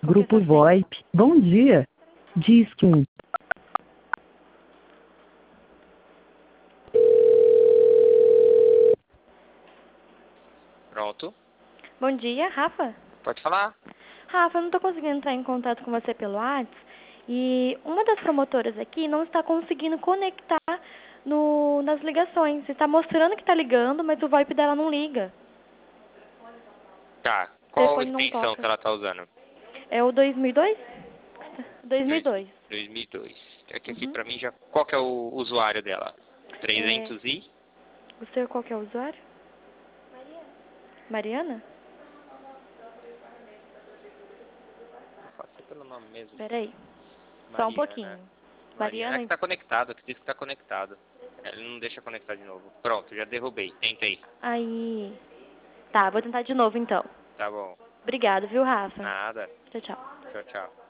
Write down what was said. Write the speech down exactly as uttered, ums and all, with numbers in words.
Grupo VoIP. Bom dia. Disque um. Pronto. Bom dia, Rafa? Pode falar. Rafa, eu não estou conseguindo entrar em contato com você pelo WhatsApp e uma das promotoras aqui não está conseguindo conectar no, nas ligações. Está mostrando que está ligando, mas o VoIP dela não liga. Tá. O Qual telefone não extensão que toca. ela tá usando? É o dois mil e dois? dois mil e dois. dois mil e dois. É que aqui Uhum. pra mim já... Qual que é o usuário dela? É, trezentos e... o seu qual que é o usuário? Mariana? Pode ser pelo nome mesmo. Peraí, só um Mariana. pouquinho. Mariana é Mariana, que tá conectado, que diz que tá conectado. Ele não deixa conectar de novo. Pronto, já derrubei. Tentei. aí... Tá, vou tentar de novo então. Tá bom. Obrigado, viu, Rafa? Nada. Tchau, tchau. Tchau, tchau.